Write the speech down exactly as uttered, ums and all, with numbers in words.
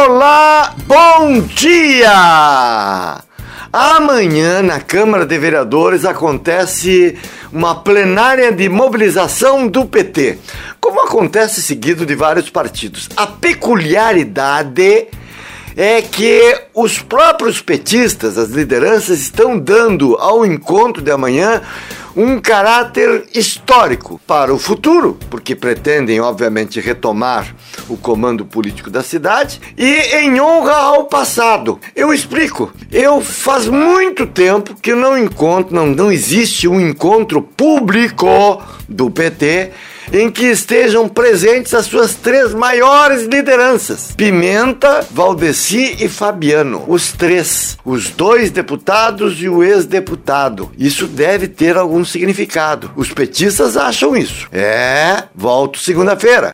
Olá, bom dia! Amanhã, na Câmara de Vereadores, acontece uma plenária de mobilização do P T, como acontece seguido de vários partidos. A peculiaridade é que os próprios petistas, as lideranças, estão dando ao encontro de amanhã um caráter histórico para o futuro, porque pretendem, obviamente, retomar o comando político da cidade, e em honra ao passado. Eu explico. Eu faz muito tempo que não encontro, não, não existe um encontro público do P T em que estejam presentes as suas três maiores lideranças: Pimenta, Valdeci e Fabiano. Os três, os dois deputados e o ex-deputado. Isso deve ter algum significado. Os petistas acham isso. É, volto segunda-feira.